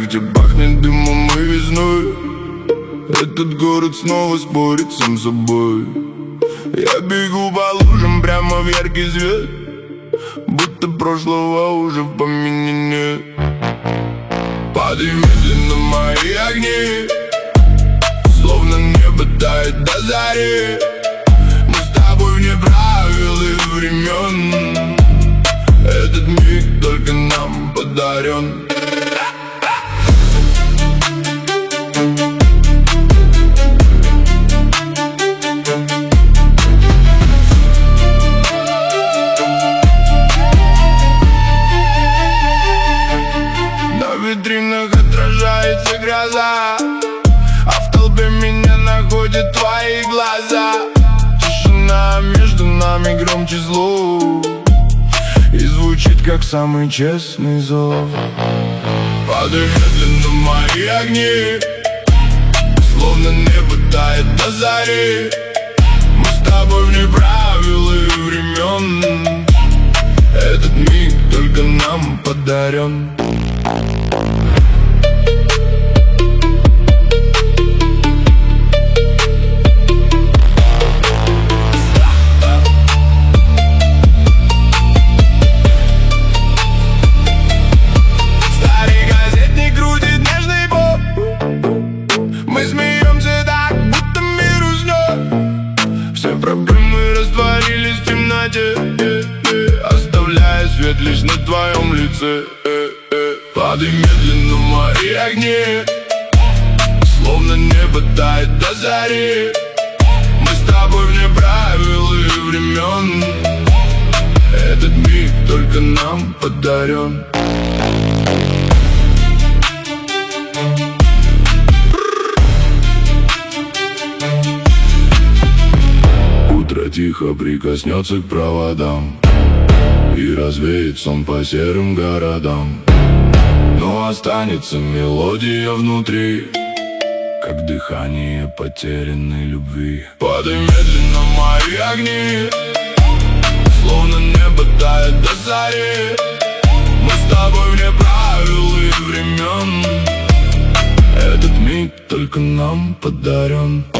где пахнет дымом и весной. Этот город снова спорит сам с собой. Я бегу по лужам прямо в яркий свет, будто прошлого уже в помине нет. Падай медленно мои огни, словно небо тает до зари. Мы с тобой вне правил и времен, этот миг только нам подарен. На витринах отражается гроза, а в толпе меня находят твои глаза. Тишина между нами громче слов и звучит, как самый честный зов. Падай медленно мои огни, словно небо тает до зари. Мы с тобой вне правил и времен, этот миг только нам подарен. Проблемы растворились в темноте, оставляя свет лишь на твоем лице. Падай медленно мои огни, словно небо тает до зари. Мы с тобой вне правил и времен, этот миг только нам подарен. Тихо прикоснется к проводам и развеет сон по серым городам, но останется мелодия внутри, как дыхание потерянной любви. Падай медленно мои огни, словно небо тает до зари. Мы с тобой вне правил и времен, этот миг только нам подарен.